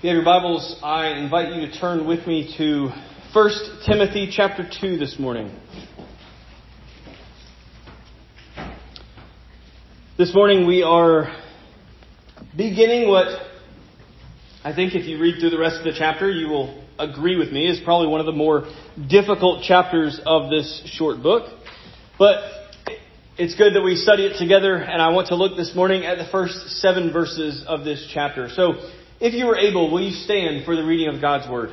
If you have your Bibles, I invite you to turn with me to 1 Timothy chapter 2 this morning. This morning we are beginning what I think if you read through the rest of the chapter, you will agree with me is probably one of the more difficult chapters of this short book. But it's good that we study it together, and I want to look this morning at the first 7 verses of this chapter. So, if you are able, will you stand for the reading of God's Word?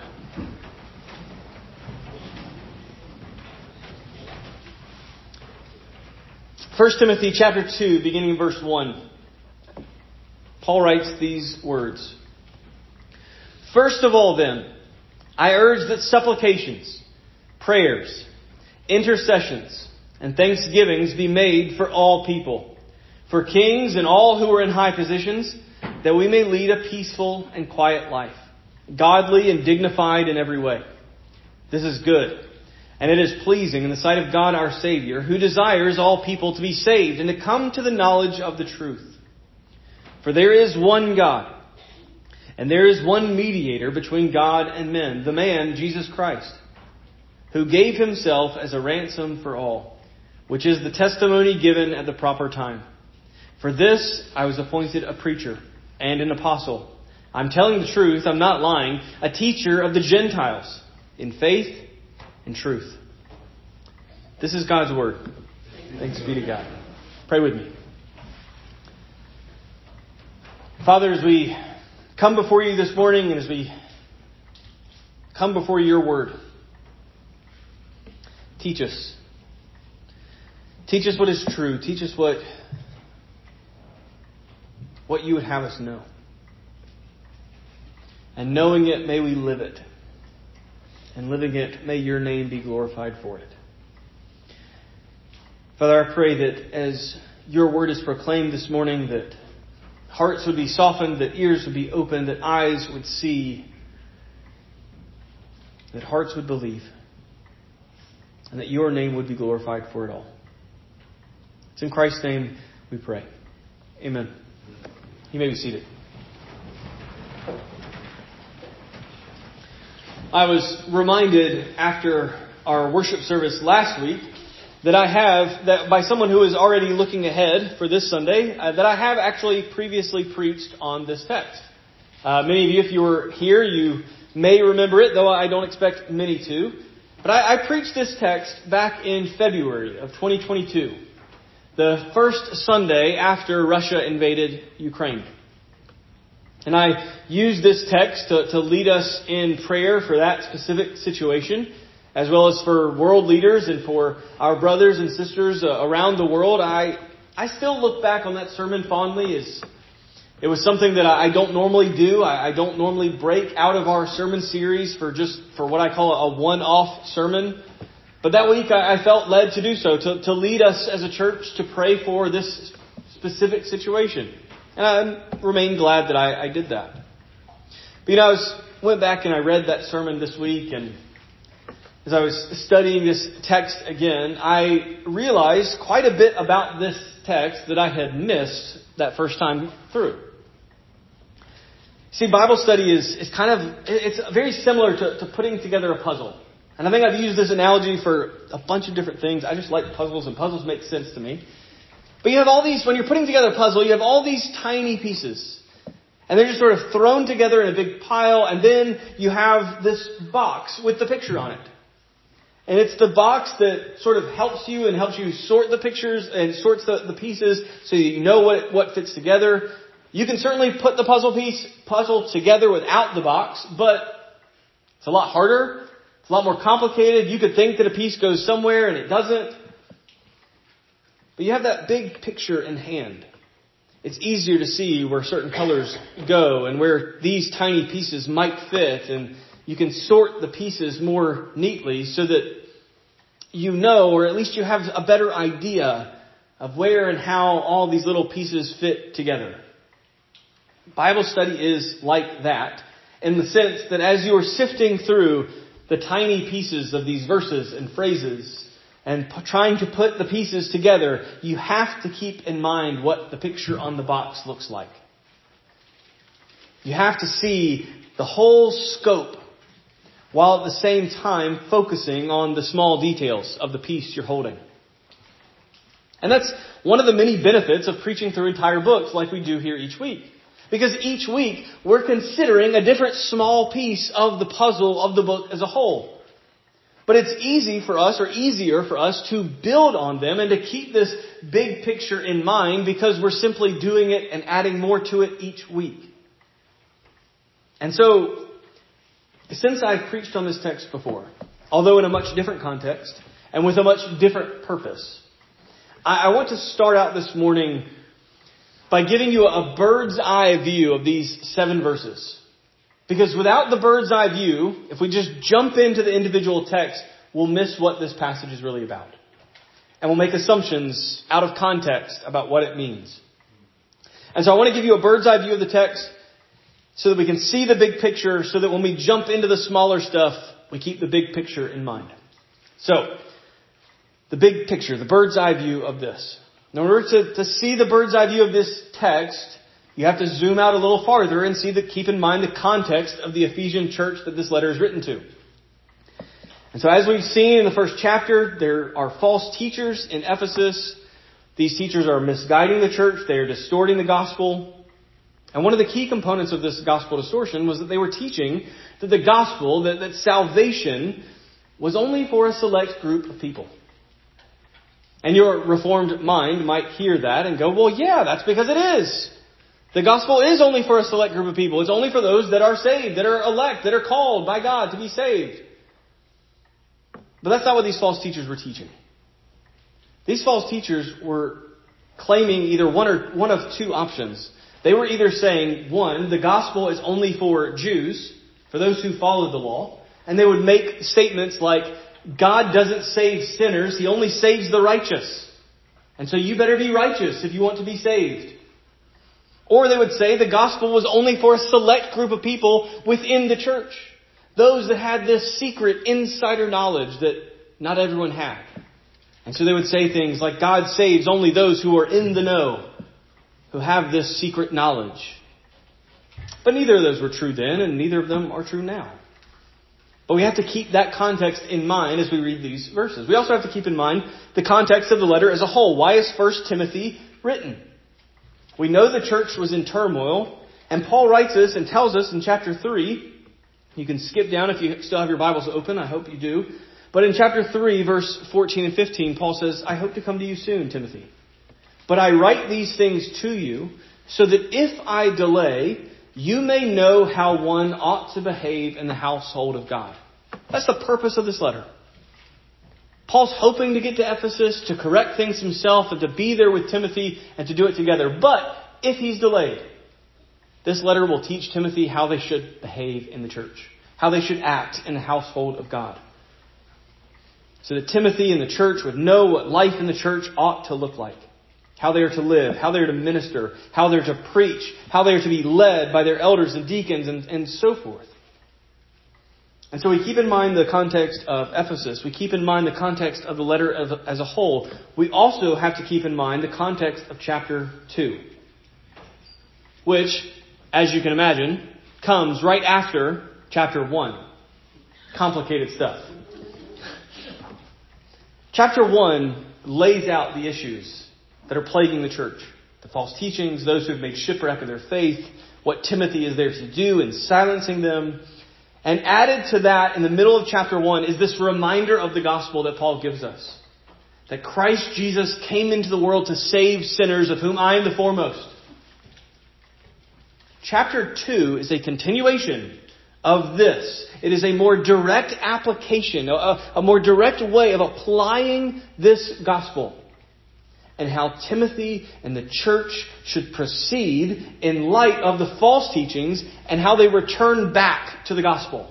1 Timothy chapter 2, beginning in verse 1. Paul writes these words. First of all then, I urge that supplications, prayers, intercessions, and thanksgivings be made for all people, for kings and all who are in high positions, that we may lead a peaceful and quiet life, godly and dignified in every way. This is good, and it is pleasing in the sight of God our Savior, who desires all people to be saved and to come to the knowledge of the truth. For there is one God, and there is one mediator between God and men, the man Jesus Christ, who gave himself as a ransom for all, which is the testimony given at the proper time. For this I was appointed a preacher and an apostle. I'm telling the truth, I'm not lying, a teacher of the Gentiles in faith and truth. This is God's Word. Thanks be to God. Pray with me. Father, as we come before you this morning and as we come before your Word, teach us. Teach us what is true. Teach us what you would have us know. And knowing it, may we live it. And living it, may your name be glorified for it. Father, I pray that as your word is proclaimed this morning, that hearts would be softened, that ears would be opened, that eyes would see, that hearts would believe, and that your name would be glorified for it all. It's in Christ's name we pray. Amen. You may be seated. I was reminded after our worship service last week that by someone who is already looking ahead for this Sunday, that I have actually previously preached on this text. Many of you, if you were here, you may remember it, though I don't expect many to. But I preached this text back in February of 2022. The first Sunday after Russia invaded Ukraine. And I used this text to lead us in prayer for that specific situation, as well as for world leaders and for our brothers and sisters around the world. I still look back on that sermon fondly. It was something that I don't normally do. I don't normally break out of our sermon series for what I call a one-off sermon. But that week I felt led to do so, to lead us as a church to pray for this specific situation. And I remain glad that I did that. But I went back and I read that sermon this week, and as I was studying this text again, I realized quite a bit about this text that I had missed that first time through. See, Bible study it's very similar to putting together a puzzle. And I think I've used this analogy for a bunch of different things. I just like puzzles, and puzzles make sense to me. But you have all these, when you're putting together a puzzle, you have all these tiny pieces. And they're just sort of thrown together in a big pile, and then you have this box with the picture on it. And it's the box that sort of helps you sort the pictures and sorts the pieces so you know what fits together. You can certainly put the puzzle together without the box, but it's a lot harder. It's a lot more complicated. You could think that a piece goes somewhere and it doesn't. But you have that big picture in hand. It's easier to see where certain colors go and where these tiny pieces might fit. And you can sort the pieces more neatly so that you know, or at least you have a better idea of where and how all these little pieces fit together. Bible study is like that in the sense that as you are sifting through the tiny pieces of these verses and phrases and trying to put the pieces together, you have to keep in mind what the picture on the box looks like. You have to see the whole scope while at the same time focusing on the small details of the piece you're holding. And that's one of the many benefits of preaching through entire books like we do here each week. Because each week we're considering a different small piece of the puzzle of the book as a whole. But it's easier for us to build on them and to keep this big picture in mind because we're simply doing it and adding more to it each week. And so, since I've preached on this text before, although in a much different context and with a much different purpose, I want to start out this morning by giving you a bird's eye view of these 7 verses. Because without the bird's eye view, if we just jump into the individual text, we'll miss what this passage is really about. And we'll make assumptions out of context about what it means. And so I want to give you a bird's eye view of the text so that we can see the big picture, so that when we jump into the smaller stuff, we keep the big picture in mind. So, the big picture, the bird's eye view of this. In order to see the bird's eye view of this text, you have to zoom out a little farther and keep in mind the context of the Ephesian church that this letter is written to. And so as we've seen in the first chapter, there are false teachers in Ephesus. These teachers are misguiding the church. They are distorting the gospel. And one of the key components of this gospel distortion was that they were teaching that the gospel, that salvation was only for a select group of people. And your reformed mind might hear that and go, well, yeah, that's because it is. The gospel is only for a select group of people. It's only for those that are saved, that are elect, that are called by God to be saved. But that's not what these false teachers were teaching. These false teachers were claiming either one of 2 options. They were either saying, 1, the gospel is only for Jews, for those who follow the law. And they would make statements like, God doesn't save sinners, He only saves the righteous. And so you better be righteous if you want to be saved. Or they would say the gospel was only for a select group of people within the church. Those that had this secret insider knowledge that not everyone had. And so they would say things like, God saves only those who are in the know, who have this secret knowledge. But neither of those were true then, and neither of them are true now. But we have to keep that context in mind as we read these verses. We also have to keep in mind the context of the letter as a whole. Why is 1 Timothy written? We know the church was in turmoil, and Paul writes this and tells us in chapter 3, you can skip down if you still have your Bibles open, I hope you do. But in chapter 3, verse 14 and 15, Paul says, I hope to come to you soon, Timothy. But I write these things to you so that if I delay, you may know how one ought to behave in the household of God. That's the purpose of this letter. Paul's hoping to get to Ephesus, to correct things himself, and to be there with Timothy and to do it together. But if he's delayed, this letter will teach Timothy how they should behave in the church, how they should act in the household of God. So that Timothy and the church would know what life in the church ought to look like. How they are to live, how they are to minister, how they are to preach, how they are to be led by their elders and deacons and so forth. And so we keep in mind the context of Ephesus. We keep in mind the context of the letter as a whole. We also have to keep in mind the context of chapter 2. Which, as you can imagine, comes right after chapter 1. Complicated stuff. Chapter 1 lays out the issues that are plaguing the church. The false teachings, those who have made shipwreck of their faith, what Timothy is there to do in silencing them. And added to that in the middle of chapter 1 is this reminder of the gospel that Paul gives us. That Christ Jesus came into the world to save sinners, of whom I am the foremost. Chapter 2 is a continuation of this. It is a more direct application, a more direct way of applying this gospel. And how Timothy and the church should proceed in light of the false teachings and how they return back to the gospel.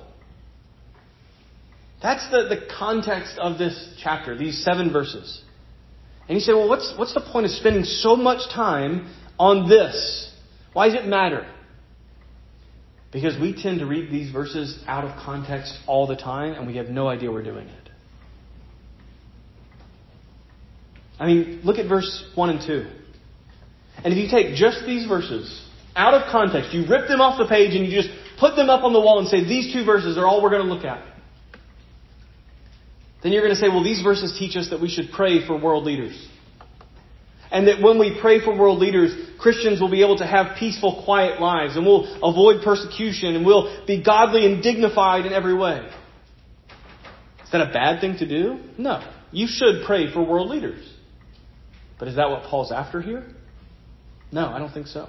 That's the context of this chapter, these 7 verses. And you say, well, what's the point of spending so much time on this? Why does it matter? Because we tend to read these verses out of context all the time and we have no idea we're doing it. I mean, look at verse 1 and 2. And if you take just these verses out of context, you rip them off the page and you just put them up on the wall and say, these 2 verses are all we're going to look at, then you're going to say, well, these verses teach us that we should pray for world leaders. And that when we pray for world leaders, Christians will be able to have peaceful, quiet lives, and we'll avoid persecution, and we'll be godly and dignified in every way. Is that a bad thing to do? No. You should pray for world leaders. But is that what Paul's after here? No, I don't think so.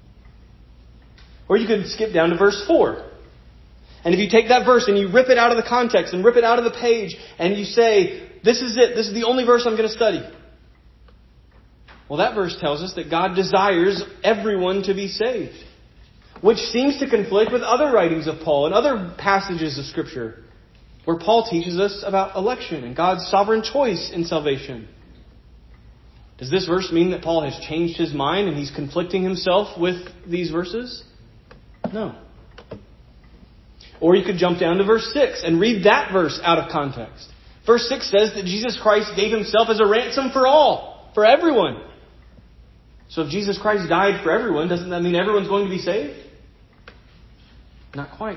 Or you could skip down to verse 4. And if you take that verse and you rip it out of the context and rip it out of the page and you say, this is it, this is the only verse I'm going to study. Well, that verse tells us that God desires everyone to be saved, which seems to conflict with other writings of Paul and other passages of Scripture where Paul teaches us about election and God's sovereign choice in salvation. Does this verse mean that Paul has changed his mind and he's conflicting himself with these verses? No. Or you could jump down to verse 6 and read that verse out of context. Verse 6 says that Jesus Christ gave himself as a ransom for all, for everyone. So if Jesus Christ died for everyone, doesn't that mean everyone's going to be saved? Not quite.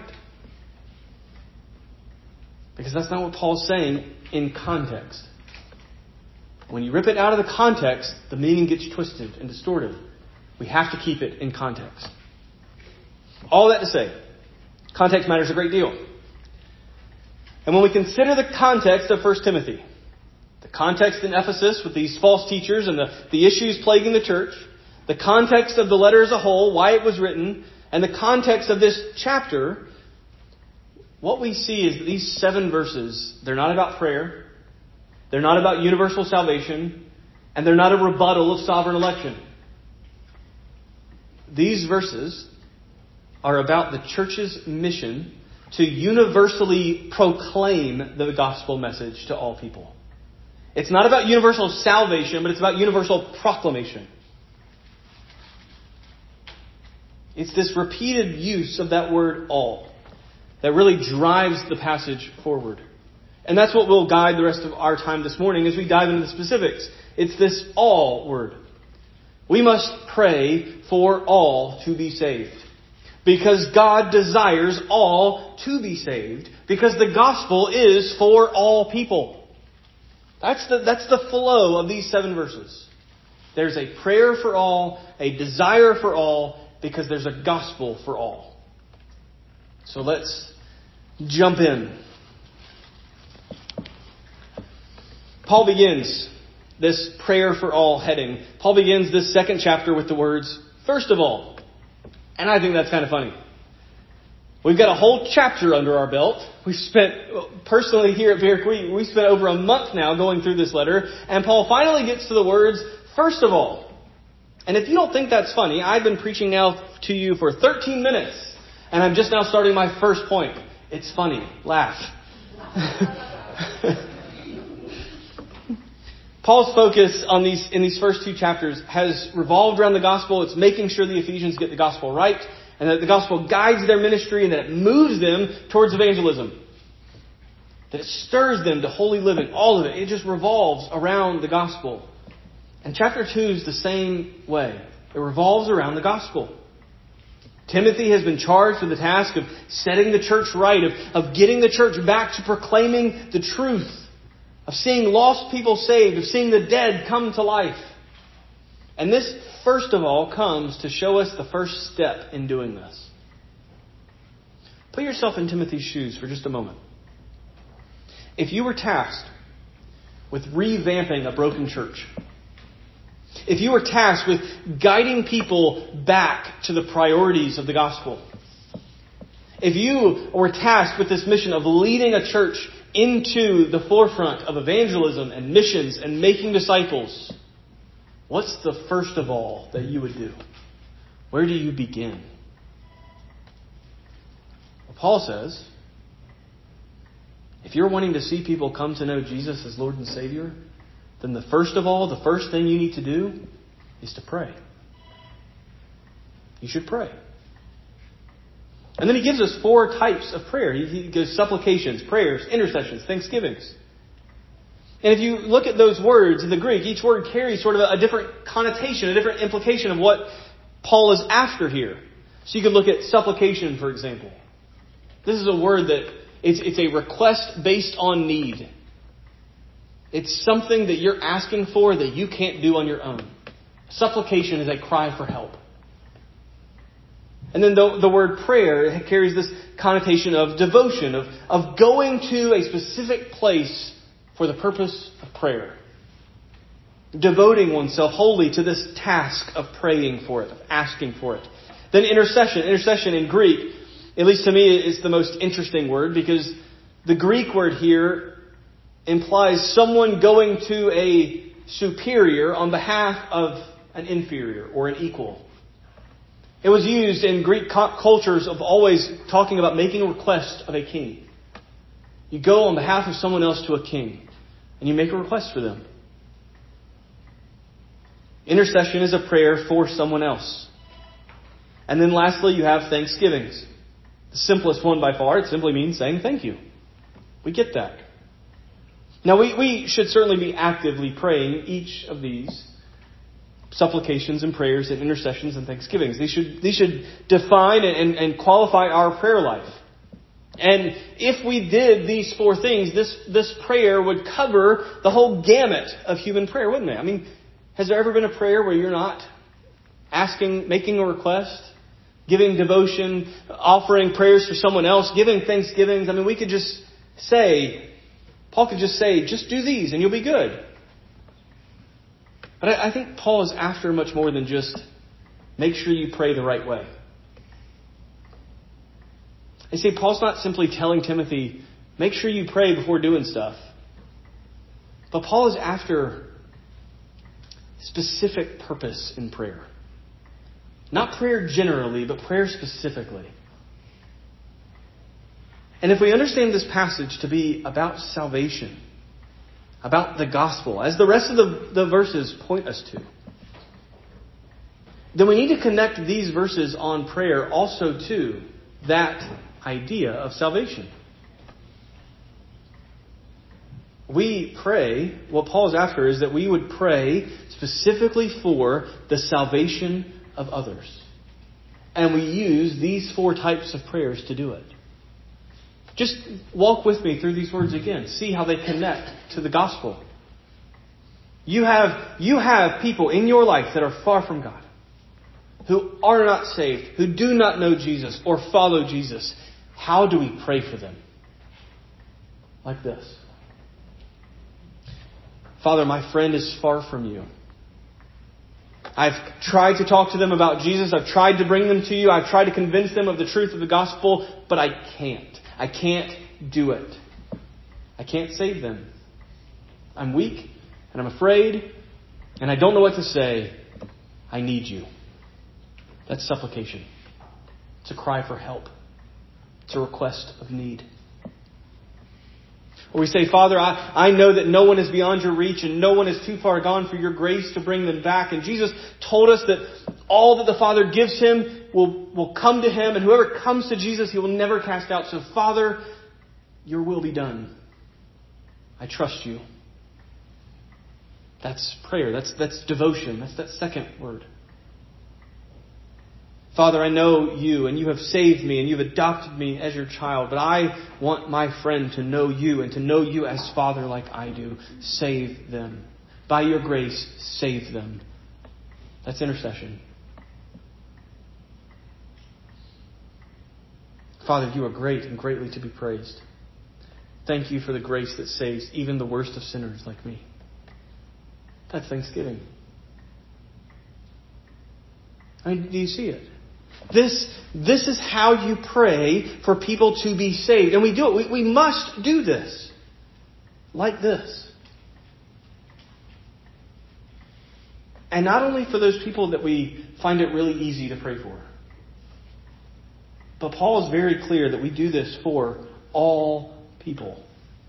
Because that's not what Paul's saying in context. When you rip it out of the context, the meaning gets twisted and distorted. We have to keep it in context. All that to say, context matters a great deal. And when we consider the context of 1 Timothy, the context in Ephesus with these false teachers and the issues plaguing the church, the context of the letter as a whole, why it was written, and the context of this chapter, what we see is that these 7 verses, they're not about prayer, they're not about universal salvation, and they're not a rebuttal of sovereign election. These verses are about the church's mission to universally proclaim the gospel message to all people. It's not about universal salvation, but it's about universal proclamation. It's this repeated use of that word all that really drives the passage forward. And that's what will guide the rest of our time this morning as we dive into the specifics. It's this all word. We must pray for all to be saved. Because God desires all to be saved. Because the gospel is for all people. That's the flow of these 7 verses. There's a prayer for all, a desire for all, because there's a gospel for all. So let's jump in. Paul begins this prayer for all heading. Paul begins this 2nd chapter with the words, first of all. And I think that's kind of funny. We've got a whole chapter under our belt. We've spent, personally here at Bear Creek, we spent over a month now going through this letter. And Paul finally gets to the words, first of all. And if you don't think that's funny, I've been preaching now to you for 13 minutes. And I'm just now starting my first point. It's funny. Laugh. Paul's focus in these first 2 chapters has revolved around the gospel. It's making sure the Ephesians get the gospel right, and that the gospel guides their ministry, and that it moves them towards evangelism. That it stirs them to holy living. All of it. It just revolves around the gospel. And chapter 2 is the same way. It revolves around the gospel. Timothy has been charged with the task of setting the church right, of getting the church back to proclaiming the truth, of seeing lost people saved, of seeing the dead come to life. And this, first of all, comes to show us the first step in doing this. Put yourself in Timothy's shoes for just a moment. If you were tasked with revamping a broken church, if you were tasked with guiding people back to the priorities of the gospel, if you were tasked with this mission of leading a church into the forefront of evangelism and missions and making disciples, what's the first of all that you would do? Where do you begin? Well, Paul says, if you're wanting to see people come to know Jesus as Lord and Savior, then the first thing you need to do is to pray. You should pray. And then he gives us 4 types of prayer. He gives supplications, prayers, intercessions, thanksgivings. And if you look at those words in the Greek, each word carries sort of a different connotation, a different implication of what Paul is after here. So you could look at supplication, for example. This is a word that it's a request based on need. It's something that you're asking for that you can't do on your own. Supplication is a cry for help. And then the word prayer carries this connotation of devotion, of going to a specific place for the purpose of prayer. Devoting oneself wholly to this task of praying for it, of asking for it. Then intercession. Intercession in Greek, at least to me, is the most interesting word because the Greek word here implies someone going to a superior on behalf of an inferior or an equal. It was used in Greek cultures of always talking about making a request of a king. You go on behalf of someone else to a king and you make a request for them. Intercession is a prayer for someone else. And then lastly, you have thanksgivings. The simplest one by far, it simply means saying thank you. We get that. Now, we should certainly be actively praying each of these supplications and prayers and intercessions and thanksgivings. These should define and qualify our prayer life. And if we did these four things, this prayer would cover the whole gamut of human prayer, wouldn't it? I mean, has there ever been a prayer where you're not asking, making a request, giving devotion, offering prayers for someone else, giving thanksgivings? I mean, we could just say, Paul could just say, just do these and you'll be good. But I think Paul is after much more than just make sure you pray the right way. You see, Paul's not simply telling Timothy, make sure you pray before doing stuff. But Paul is after specific purpose in prayer. Not prayer generally, but prayer specifically. And if we understand this passage to be about salvation, about the gospel, as the rest of the verses point us to, then we need to connect these verses on prayer also to that idea of salvation. We pray, what Paul's after is that we would pray specifically for the salvation of others. And we use these four types of prayers to do it. Just walk with me through these words again. See how they connect to the gospel. You have people in your life that are far from God, who are not saved, who do not know Jesus or follow Jesus. How do we pray for them? Like this. Father, my friend is far from you. I've tried to talk to them about Jesus. I've tried to bring them to you. I've tried to convince them of the truth of the gospel, but I can't. I can't do it. I can't save them. I'm weak and I'm afraid and I don't know what to say. I need you. That's supplication. It's a cry for help. It's a request of need. Or we say, Father, I know that no one is beyond your reach and no one is too far gone for your grace to bring them back. And Jesus told us that all that the Father gives him will come to him. And whoever comes to Jesus, he will never cast out. So, Father, your will be done. I trust you. That's prayer. That's devotion. That's that second word. Father, I know you and you have saved me and you've adopted me as your child, but I want my friend to know you and to know you as Father like I do. Save them. By your grace, save them. That's intercession. Father, you are great and greatly to be praised. Thank you for the grace that saves even the worst of sinners like me. That's thanksgiving. I mean, do you see it? This is how you pray for people to be saved. And we do it. We must do this. Like this. And not only for those people that we find it really easy to pray for. But Paul is very clear that we do this for all people.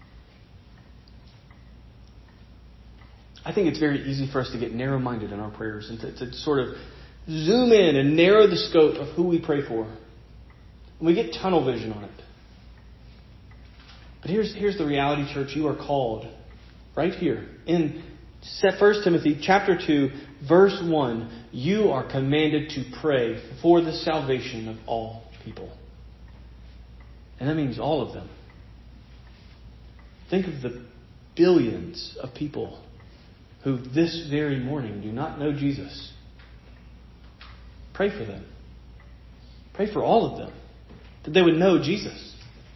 I think it's very easy for us to get narrow-minded in our prayers and to sort of zoom in and narrow the scope of who we pray for. And we get tunnel vision on it. But here's the reality, church. You are called right here in 1 Timothy chapter 2, verse 1. you are commanded to pray for the salvation of all people. And that means all of them. Think of the billions of people who this very morning do not know Jesus. Pray for them. Pray for all of them, that they would know Jesus.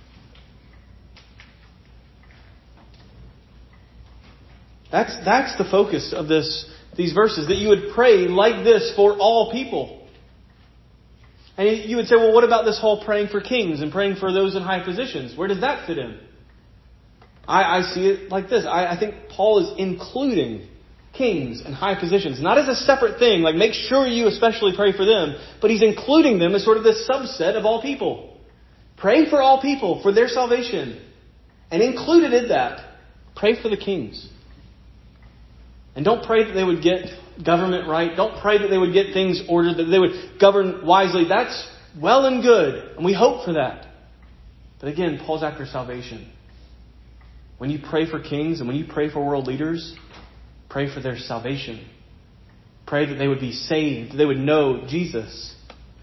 That's the focus of these verses, that you would pray like this for all people. And you would say, well, what about this whole praying for kings and praying for those in high positions? Where does that fit in? I see it like this. I think Paul is including kings and high positions, not as a separate thing, like make sure you especially pray for them, but he's including them as sort of this subset of all people. Pray for all people, for their salvation. And included in that, pray for the kings. And don't pray that they would get government right. Don't pray that they would get things ordered, that they would govern wisely. That's well and good, and we hope for that. But again, Paul's after salvation. When you pray for kings and when you pray for world leaders, pray for their salvation. Pray that they would be saved, that they would know Jesus.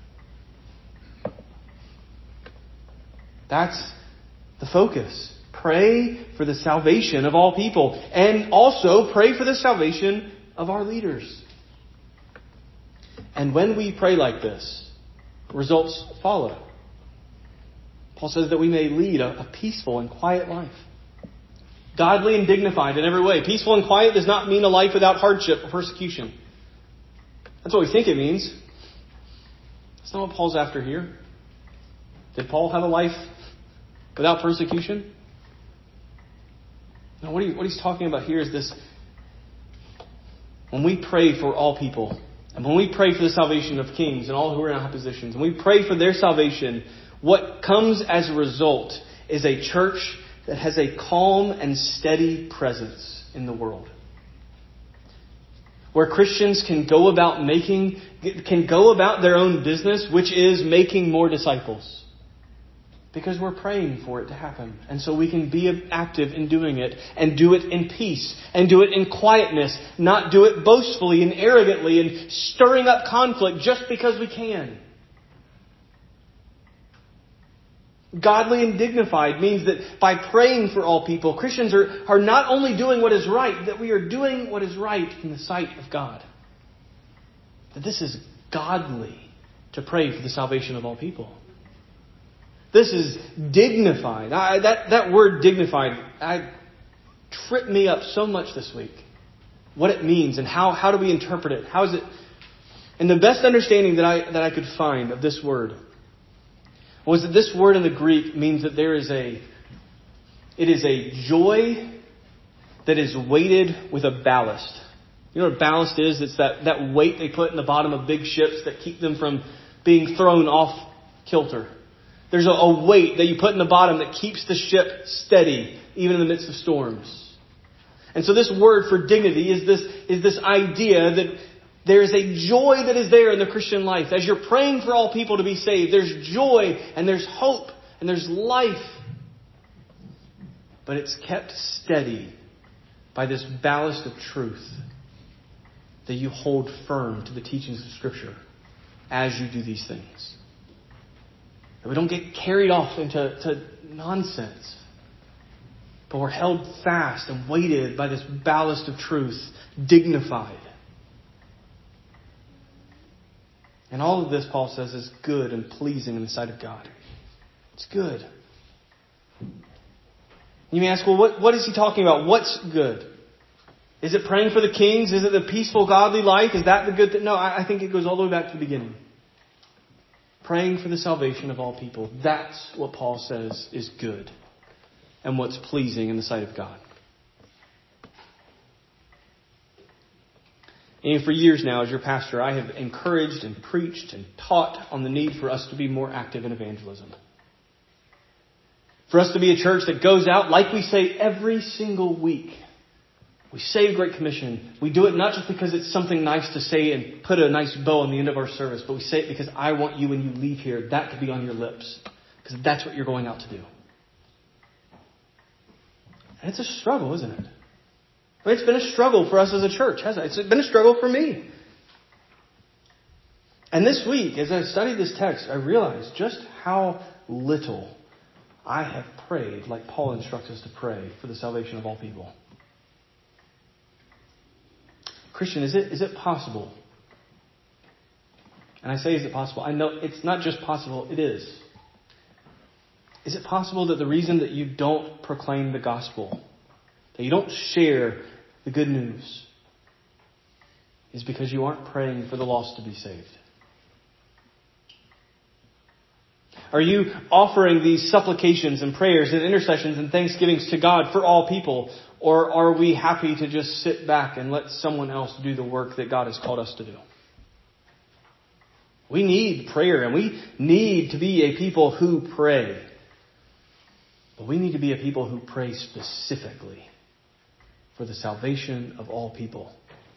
That's the focus. Pray for the salvation of all people. And also pray for the salvation of our leaders. And when we pray like this, results follow. Paul says that we may lead a peaceful and quiet life. Godly and dignified in every way. Peaceful and quiet does not mean a life without hardship or persecution. That's what we think it means. That's not what Paul's after here. Did Paul have a life without persecution? No, what he's talking about here is this. When we pray for all people, and when we pray for the salvation of kings and all who are in high positions, and we pray for their salvation, what comes as a result is a church that has a calm and steady presence in the world. Where Christians can go about their own business, which is making more disciples. Because we're praying for it to happen. And so we can be active in doing it, and do it in peace, and do it in quietness, not do it boastfully and arrogantly and stirring up conflict just because we can. Godly and dignified means that by praying for all people, Christians are not only doing what is right, that we are doing what is right in the sight of God. That this is godly to pray for the salvation of all people. This is dignified. That word dignified tripped me up so much this week. What it means and how do we interpret it? How is it? And the best understanding that I could find of this word was that this word in the Greek means that it is a joy that is weighted with a ballast. You know what ballast is? It's that weight they put in the bottom of big ships that keep them from being thrown off kilter. There's a weight that you put in the bottom that keeps the ship steady, even in the midst of storms. And so this word for dignity is this idea that there is a joy that is there in the Christian life. As you're praying for all people to be saved, there's joy and there's hope and there's life. But it's kept steady by this ballast of truth that you hold firm to the teachings of Scripture as you do these things. That we don't get carried off into nonsense. But we're held fast and weighted by this ballast of truth, dignified. And all of this, Paul says, is good and pleasing in the sight of God. It's good. You may ask, well, what is he talking about? What's good? Is it praying for the kings? Is it the peaceful, godly life? Is that the good thing? No, I think it goes all the way back to the beginning. Praying for the salvation of all people. That's what Paul says is good and what's pleasing in the sight of God. And for years now, as your pastor, I have encouraged and preached and taught on the need for us to be more active in evangelism. For us to be a church that goes out, like we say every single week. We say Great Commission. We do it not just because it's something nice to say and put a nice bow on the end of our service, but we say it because I want you when you leave here, that to be on your lips. Because that's what you're going out to do. And it's a struggle, isn't it? I mean, it's been a struggle for us as a church, hasn't it? It's been a struggle for me. And this week, as I studied this text, I realized just how little I have prayed like Paul instructs us to pray for the salvation of all people. Christian, is it possible? And I say, is it possible? I know it's not just possible, it is. Is it possible that the reason that you don't proclaim the gospel, that you don't share the good news, is because you aren't praying for the lost to be saved? Are you offering these supplications and prayers and intercessions and thanksgivings to God for all people? Or are we happy to just sit back and let someone else do the work that God has called us to do? We need prayer, and we need to be a people who pray. But we need to be a people who pray specifically for the salvation of all people.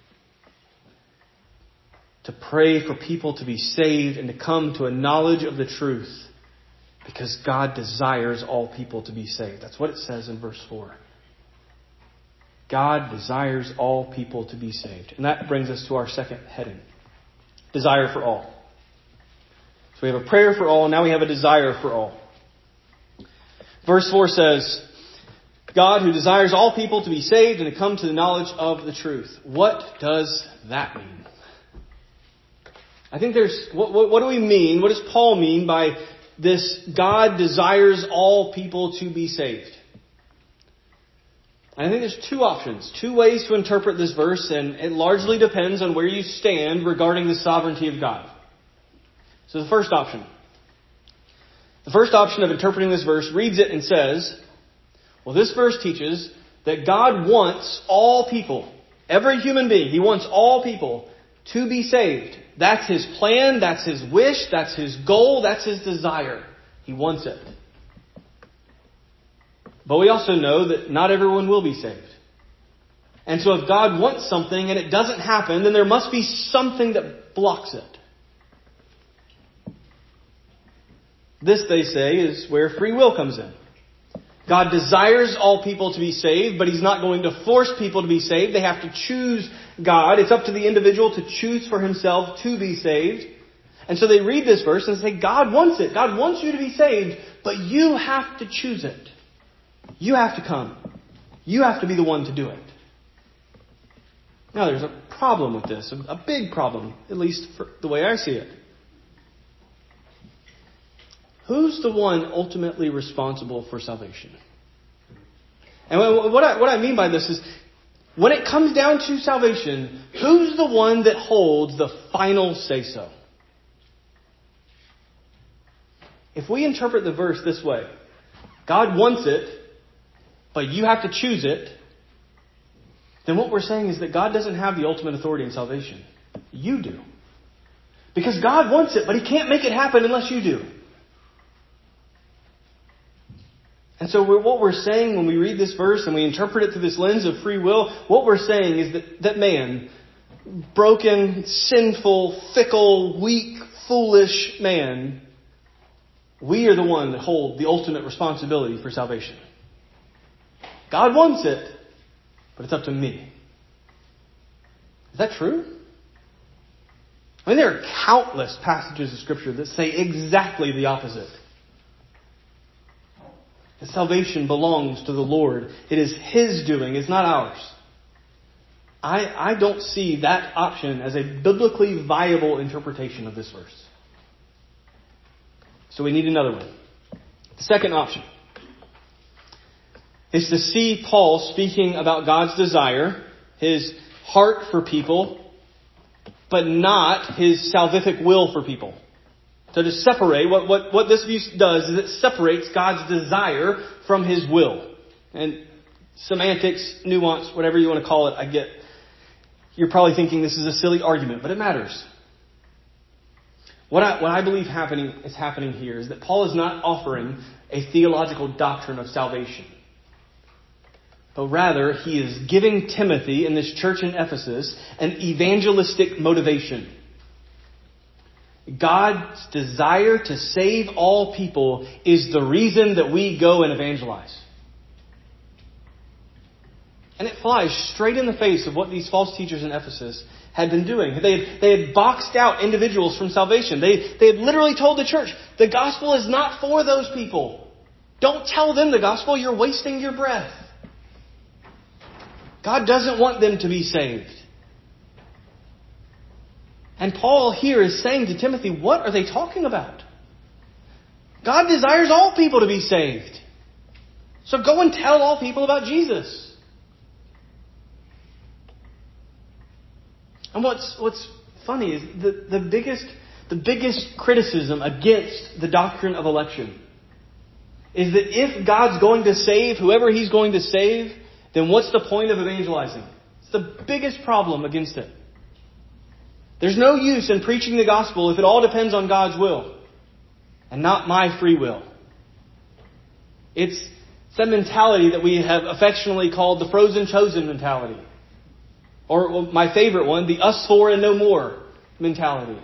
To pray for people to be saved and to come to a knowledge of the truth, because God desires all people to be saved. That's what it says in verse 4. God desires all people to be saved. And that brings us to our second heading. Desire for all. So we have a prayer for all, and now we have a desire for all. Verse 4 says, God who desires all people to be saved and to come to the knowledge of the truth. What does that mean? I think what do we mean? What does Paul mean by this God desires all people to be saved? I think there's two options, two ways to interpret this verse, and it largely depends on where you stand regarding the sovereignty of God. So the first option of interpreting this verse reads it and says, well, this verse teaches that God wants all people, every human being, He wants all people to be saved. That's His plan, that's His wish, that's His goal, that's His desire. He wants it. But we also know that not everyone will be saved. And so if God wants something and it doesn't happen, then there must be something that blocks it. This, they say, is where free will comes in. God desires all people to be saved, but He's not going to force people to be saved. They have to choose God. It's up to the individual to choose for himself to be saved. And so they read this verse and say, God wants it. God wants you to be saved, but you have to choose it. You have to come. You have to be the one to do it. Now, there's a problem with this, a big problem, at least for the way I see it. Who's the one ultimately responsible for salvation? And what I mean by this is, when it comes down to salvation, who's the one that holds the final say-so? If we interpret the verse this way, God wants it, but you have to choose it, then what we're saying is that God doesn't have the ultimate authority in salvation. You do. Because God wants it, but He can't make it happen unless you do. And so what we're saying when we read this verse and we interpret it through this lens of free will, what we're saying is that man, broken, sinful, fickle, weak, foolish man, we are the one that hold the ultimate responsibility for salvation. God wants it, but it's up to me. Is that true? I mean, there are countless passages of Scripture that say exactly the opposite. That salvation belongs to the Lord. It is His doing. It's not ours. I don't see that option as a biblically viable interpretation of this verse. So we need another one. The second option is to see Paul speaking about God's desire, His heart for people, but not His salvific will for people. So to separate, what this view does is it separates God's desire from His will. And semantics, nuance, whatever you want to call it, I get. You're probably thinking this is a silly argument, but it matters. What I believe is happening here is that Paul is not offering a theological doctrine of salvation. But rather, he is giving Timothy in this church in Ephesus an evangelistic motivation. God's desire to save all people is the reason that we go and evangelize. And it flies straight in the face of what these false teachers in Ephesus had been doing. They had boxed out individuals from salvation. They had literally told the church, the gospel is not for those people. Don't tell them the gospel. You're wasting your breath. God doesn't want them to be saved. And Paul here is saying to Timothy, what are they talking about? God desires all people to be saved. So go and tell all people about Jesus. And what's funny is the biggest criticism against the doctrine of election is that if God's going to save whoever He's going to save, then what's the point of evangelizing? It's the biggest problem against it. There's no use in preaching the gospel if it all depends on God's will and not my free will. It's that mentality that we have affectionately called the frozen chosen mentality. Or my favorite one, the us for and no more mentality.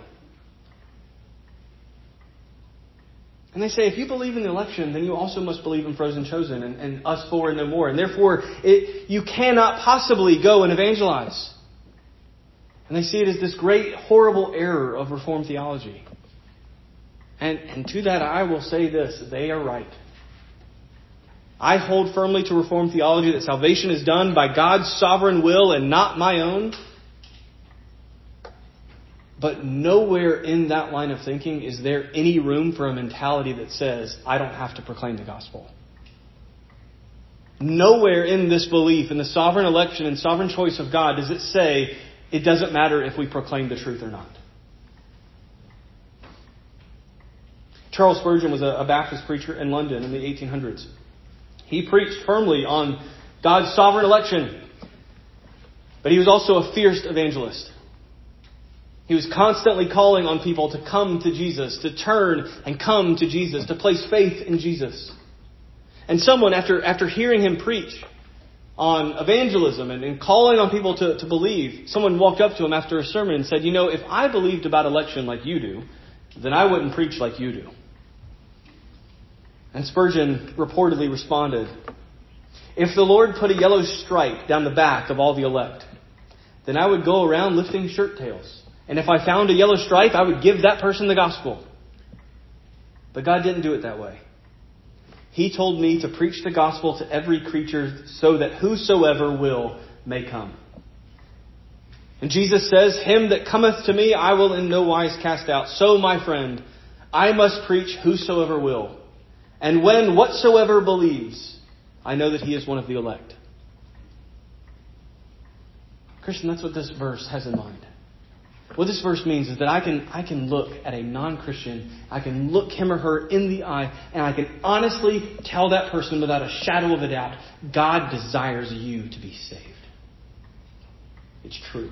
And they say, if you believe in the election, then you also must believe in frozen chosen and us for and no more. And therefore, you cannot possibly go and evangelize. And they see it as this great, horrible error of Reformed theology. And to that I will say this, they are right. I hold firmly to Reformed theology that salvation is done by God's sovereign will and not my own. But nowhere in that line of thinking is there any room for a mentality that says, I don't have to proclaim the gospel. Nowhere in this belief, in the sovereign election and sovereign choice of God, does it say, it doesn't matter if we proclaim the truth or not. Charles Spurgeon was a Baptist preacher in London in the 1800s. He preached firmly on God's sovereign election. But he was also a fierce evangelist. He was constantly calling on people to come to Jesus, to turn and come to Jesus, to place faith in Jesus. And someone, after hearing him preach on evangelism and calling on people to believe, someone walked up to him after a sermon and said, if I believed about election like you do, then I wouldn't preach like you do. And Spurgeon reportedly responded, if the Lord put a yellow stripe down the back of all the elect, then I would go around lifting shirt tails. And if I found a yellow stripe, I would give that person the gospel. But God didn't do it that way. He told me to preach the gospel to every creature so that whosoever will may come. And Jesus says, him that cometh to me, I will in no wise cast out. So, my friend, I must preach whosoever will. And when whatsoever believes, I know that he is one of the elect. Christian, that's what this verse has in mind. What this verse means is that I can look at a non-Christian, I can look him or her in the eye, and I can honestly tell that person without a shadow of a doubt, God desires you to be saved. It's true.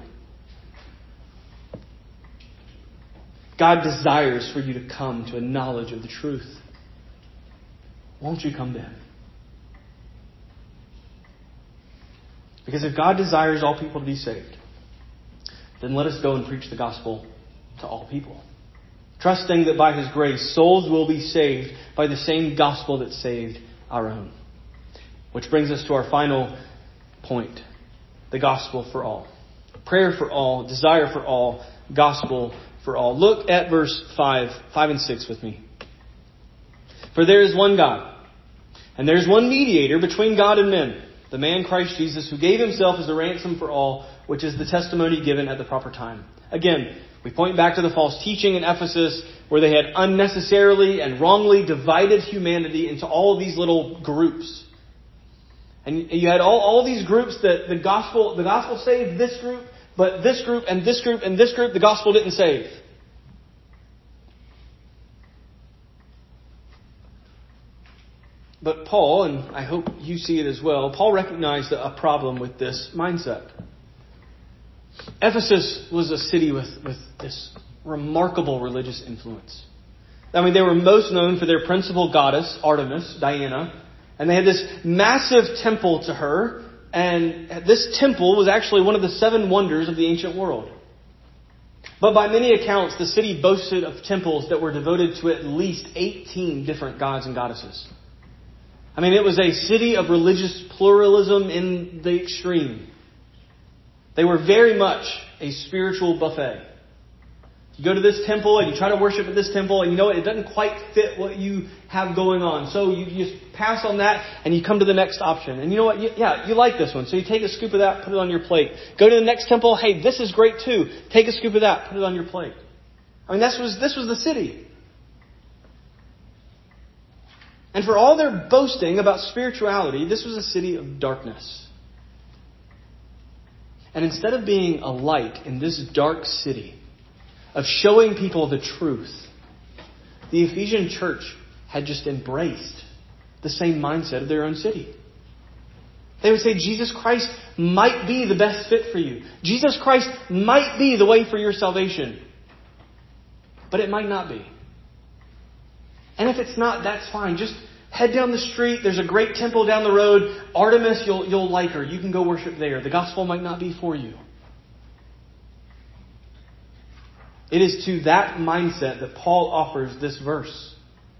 God desires for you to come to a knowledge of the truth. Won't you come to Him? Because if God desires all people to be saved, then let us go and preach the gospel to all people. Trusting that by His grace, souls will be saved by the same gospel that saved our own. Which brings us to our final point. The gospel for all. Prayer for all, desire for all, gospel for all. Look at verse 5 and 6 with me. For there is one God, and there is one mediator between God and men, the man Christ Jesus, who gave Himself as a ransom for all, which is the testimony given at the proper time. Again, we point back to the false teaching in Ephesus, where they had unnecessarily and wrongly divided humanity into all of these little groups. And you had all these groups that the gospel saved this group, but this group and this group and this group, the gospel didn't save. But Paul, and I hope you see it as well, Paul recognized a problem with this mindset. Ephesus was a city with this remarkable religious influence. I mean, they were most known for their principal goddess, Artemis, Diana, and they had this massive temple to her, and this temple was actually one of the 7 wonders of the ancient world. But by many accounts, the city boasted of temples that were devoted to at least 18 different gods and goddesses. I mean, it was a city of religious pluralism in the extreme. They were very much a spiritual buffet. You go to this temple and you try to worship at this temple, and you know what? It doesn't quite fit what you have going on. So you just pass on that and you come to the next option. And you know what? You like this one. So you take a scoop of that, put it on your plate. Go to the next temple. Hey, this is great too. Take a scoop of that, put it on your plate. I mean, this was the city. And for all their boasting about spirituality, this was a city of darkness. And instead of being a light in this dark city, of showing people the truth, the Ephesian church had just embraced the same mindset of their own city. They would say Jesus Christ might be the best fit for you. Jesus Christ might be the way for your salvation. But it might not be. And if it's not, that's fine. Just head down the street. There's a great temple down the road. Artemis, you'll like her. You can go worship there. The gospel might not be for you. It is to that mindset that Paul offers this verse.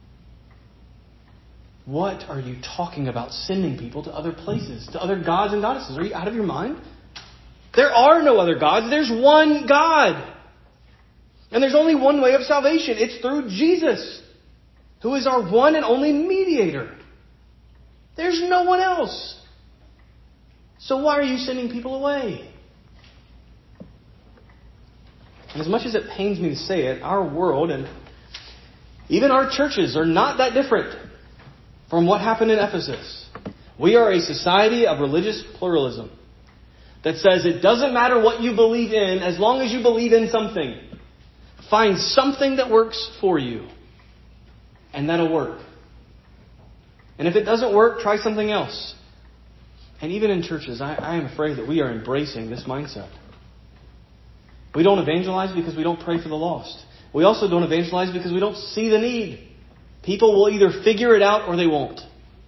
What are you talking about sending people to other places, to other gods and goddesses? Are you out of your mind? There are no other gods. There's one God. And there's only one way of salvation. It's through Jesus, who is our one and only mediator. There's no one else. So why are you sending people away? And as much as it pains me to say it, our world and even our churches are not that different from what happened in Ephesus. We are a society of religious pluralism that says it doesn't matter what you believe in as long as you believe in something. Find something that works for you, and that'll work. And if it doesn't work, try something else. And even in churches, I am afraid that we are embracing this mindset. We don't evangelize because we don't pray for the lost. We also don't evangelize because we don't see the need. People will either figure it out or they won't.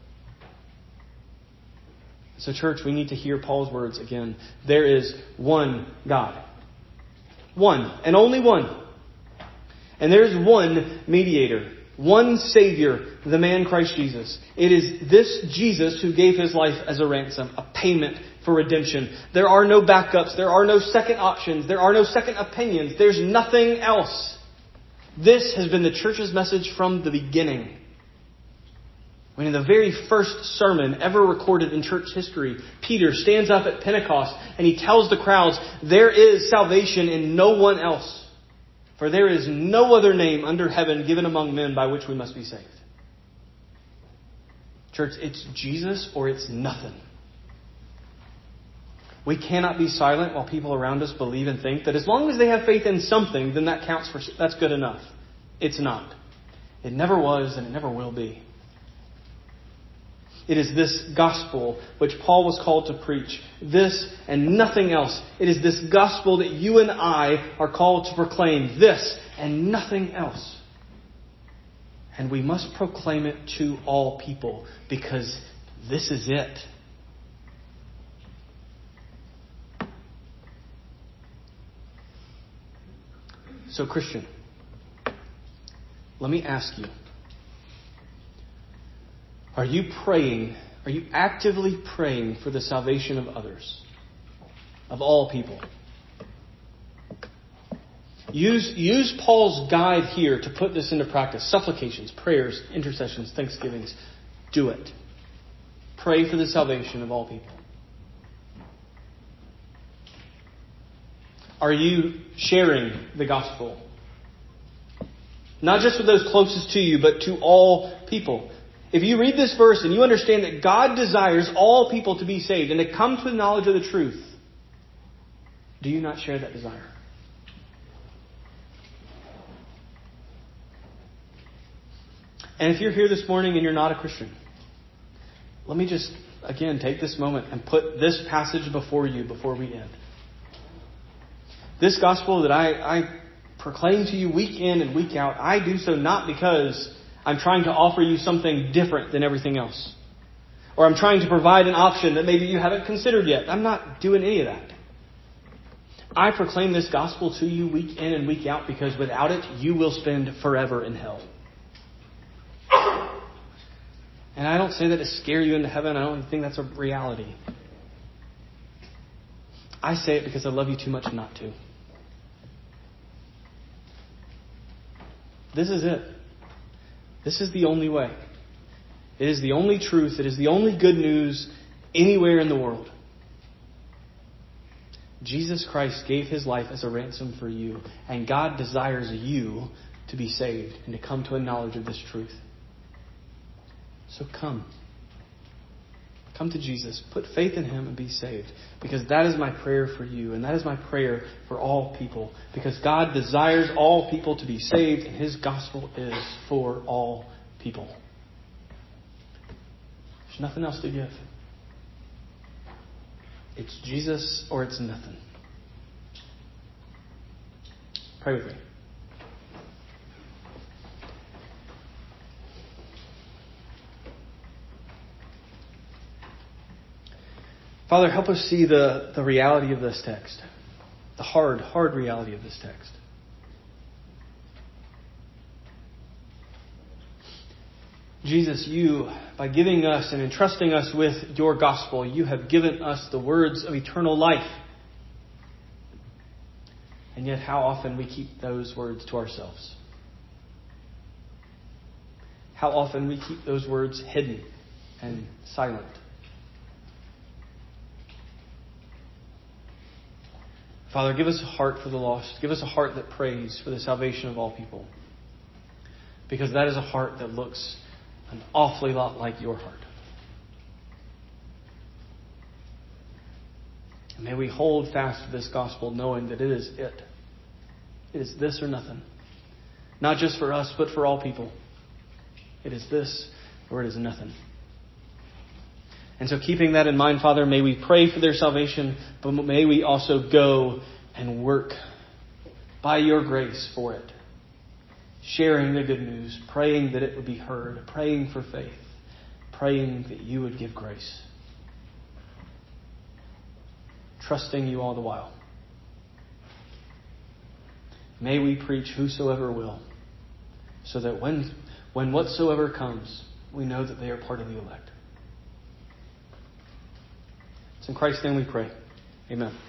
So church, we need to hear Paul's words again. There is one God. One, and only one. And there is one mediator, one Savior, the man Christ Jesus. It is this Jesus who gave His life as a ransom, a payment for redemption. There are no backups. There are no second options. There are no second opinions. There's nothing else. This has been the church's message from the beginning. When in the very first sermon ever recorded in church history, Peter stands up at Pentecost and he tells the crowds, there is salvation in no one else. For there is no other name under heaven given among men by which we must be saved. Church, it's Jesus or it's nothing. We cannot be silent while people around us believe and think that as long as they have faith in something, then that's good enough. It's not. It never was and it never will be. It is this gospel which Paul was called to preach. This and nothing else. It is this gospel that you and I are called to proclaim. This and nothing else. And we must proclaim it to all people because this is it. So Christian, let me ask you. Are you actively praying for the salvation of others? Of all people? Use Paul's guide here to put this into practice. Supplications, prayers, intercessions, thanksgivings. Do it. Pray for the salvation of all people. Are you sharing the gospel? Not just with those closest to you, but to all people. If you read this verse and you understand that God desires all people to be saved and to come to the knowledge of the truth, do you not share that desire? And if you're here this morning and you're not a Christian, let me just, again, take this moment and put this passage before you before we end. This gospel that I proclaim to you week in and week out, I do so not because I'm trying to offer you something different than everything else. Or I'm trying to provide an option that maybe you haven't considered yet. I'm not doing any of that. I proclaim this gospel to you week in and week out because without it, you will spend forever in hell. And I don't say that to scare you into heaven. I don't think that's a reality. I say it because I love you too much not to. This is it. This is the only way. It is the only truth. It is the only good news anywhere in the world. Jesus Christ gave His life as a ransom for you. And God desires you to be saved and to come to a knowledge of this truth. So come. Come to Jesus. Put faith in Him and be saved. Because that is my prayer for you. And that is my prayer for all people. Because God desires all people to be saved. And His gospel is for all people. There's nothing else to give. It's Jesus or it's nothing. Pray with me. Father, help us see the reality of this text. The hard reality of this text. Jesus, you, by giving us and entrusting us with your gospel, you have given us the words of eternal life. And yet how often we keep those words to ourselves. How often we keep those words hidden and silent. Father, give us a heart for the lost. Give us a heart that prays for the salvation of all people. Because that is a heart that looks an awfully lot like your heart. And may we hold fast to this gospel knowing that it is it. It is this or nothing. Not just for us, but for all people. It is this or it is nothing. And so keeping that in mind, Father, may we pray for their salvation, but may we also go and work by your grace for it. Sharing the good news, praying that it would be heard, praying for faith, praying that you would give grace. Trusting you all the while. May we preach whosoever will, so that when whatsoever comes, we know that they are part of the elect. In Christ's name we pray. Amen.